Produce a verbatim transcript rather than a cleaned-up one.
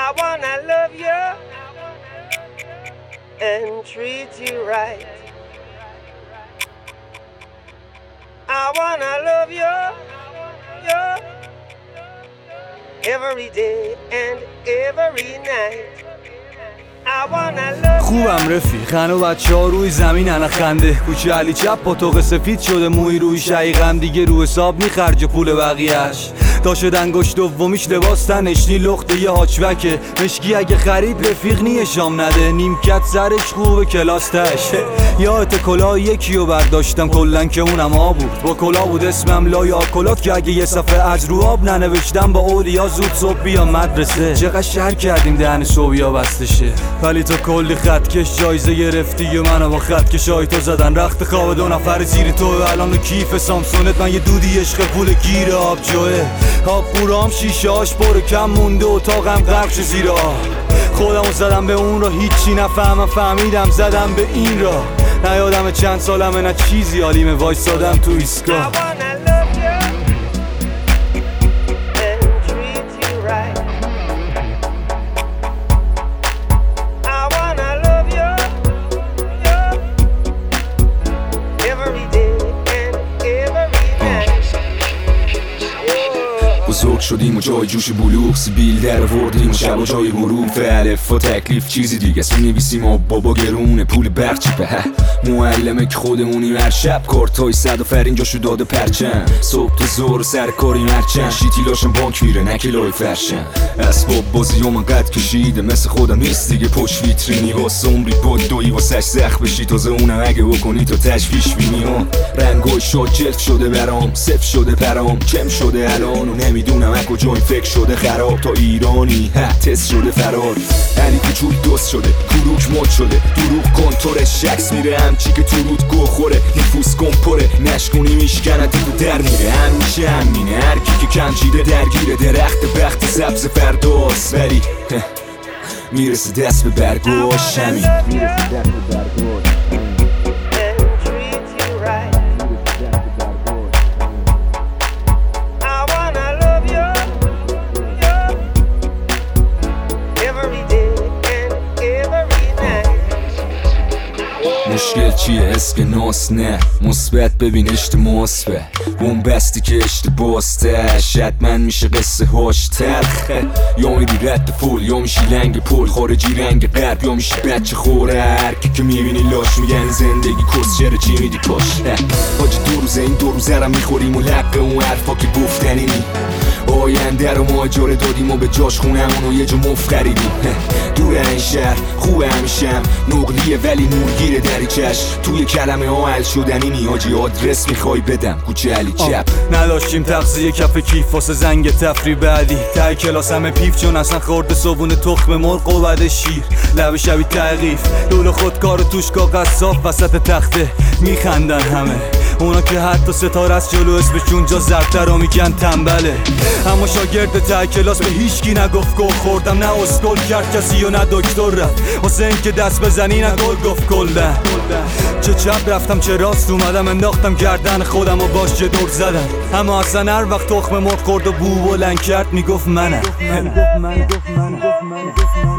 I wanna love you and treat you right. I wanna love you, you every day and every night. I wanna love خوبم رفیق، هنو بچه ها روی زمین هنه خنده. کوچه علی چپ پاتوق سفید شده، موی روی شقیقم دیگه رو حساب میخرج پول بقیهش. تا شد انگشت دومیش لباس تنشنی لخته یه هاچبکه. مشکی اگه خرید رفیق نیه شام نده، نیمکت سرش خوبه کلاس تشه. یادت کلاه یکیو برداشتم کلن که اونم آب بود، با کلاه بود اسمم لای آکلات که اگه یه صفحه از رو آب ننوشتم با اولیا زود صبح بیام مدرسه. چقدر شهر کردیم دهن صبحیا بسته شه، ولی تو کلی خطکش جایزه گرفتی و منو با خطکشای تو زدن رخت خواب دو نفر زیر تو. الان و کیف سامسونت من یه دودی عشق پول گیر آب جوه. آب قورام شیشه هاش پر کم مونده، اتاقم غرق شه زیر آب. خودمو زدم به اون را هیچی نفهمم، فهمیدم زدم به این را. نیادم چند سالمه نه چیزی حالیمه، وایسادم تو ایستگاه. بزرگ شدیم و جای جوش بلوغ سیبیل در وردیم و شب و جای حروف الف و تکلیف چیزی دیگه است. می‌نویسیم و بابا گرونه پول برق چیپه. معلمه که خودمونیم هر شب کارتای صد و فرین جاشو داده پرچم. صبح تا ظهر سر کاری مرچن شیتیلاشم بانک میره نکلای فرشن. اسباب بازی هم قد کشیده مثل خودم نیست دیگه، پشت ویترینی واسه عمری با دوی واسش زخ بشی. تازه اونم اگه بکنی تو تشویش بینی ها. رنگای شاد جلف شده برام، صف شده پرام، چم شده الان و نمیدونم از کجا این فکر شده خراب. تا ایرانی ها تست شده فرار، علی کوچول دوست شده کروک مد شده. دروغ کنتورش شکس میره همچی که تو رود گو خوره. نفوس کن پره نشکنی میشکنه تو در میره. همیشه همینه هر کی که کم چیده درگیره. درخت بخت سبز فرداست ولی میرسه دست به برگاش همین. میرسه دست به برگاش. مشکل چیه؟ اسکناس نه مثبت ببین اشتماس به اون بستی که اشتباسته. حتما میشه قصه هاش تلخه، یا میری رد فول یا میشی لنگ پول. خارجی رنگ غرب یا میشی بچه خوره. هرکی که میبینی لاش میگن زندگی کس چرا چی میدی کاش. حاجی دو روزه این دو روزه را میخوریم و لقه اون حرفا که گفتنی نی. آینده رو ما اجاره دادیم و به جاش خونمون و یه جا مفت خریدیم. دور این شهر خوبه همیشم نقلیه ولی نورگیره دریچش. توی کلمه ها حل شدنی نیاجی آدرس میخوای بدم کوچه علی چپ. نداشتیم تغذیه کف کیف واسه زنگ تفری بعدی. ته کلاس همه پیف چون اصلا خورده صبونه تخم مرغ و بعد شیر. لب شبی تغییف دول خودکار توش کاغذ صاف وسط تخته. میخندن همه اونا که حتی ستاره از جلو اسمشون جا زرتر رو میگن تنبله. اما شاگرد ته کلاس به هیچکی نگفت گل خوردم، نه اسکل کرد کسی و نه دکتر رفت واسه این که دست بزنی نه گل گفت کلن. چه چپ رفتم چه راست اومدم انداختم گردن خودم و باش چه دور زدم. اما اصلا هر وقت تخم مرغ خورد و بو بلند کرد میگفت منم.